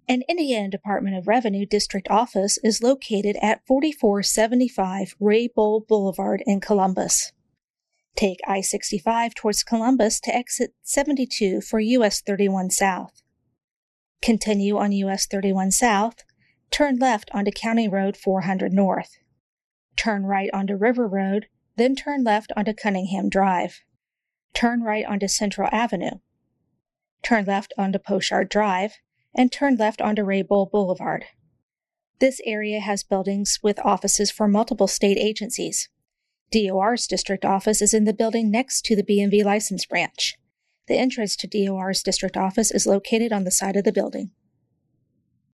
An Indiana Department of Revenue district office is located at 4475 Raybould Boulevard in Columbus. Take I-65 towards Columbus to exit 72 for US 31 South. Continue on US 31 South, turn left onto County Road 400 North. Turn right onto River Road, then turn left onto Cunningham Drive. Turn right onto Central Avenue. Turn left onto Pochard Drive, and turn left onto Raybould Boulevard. This area has buildings with offices for multiple state agencies. DOR's district office is in the building next to the BMV license branch. The entrance to DOR's district office is located on the side of the building.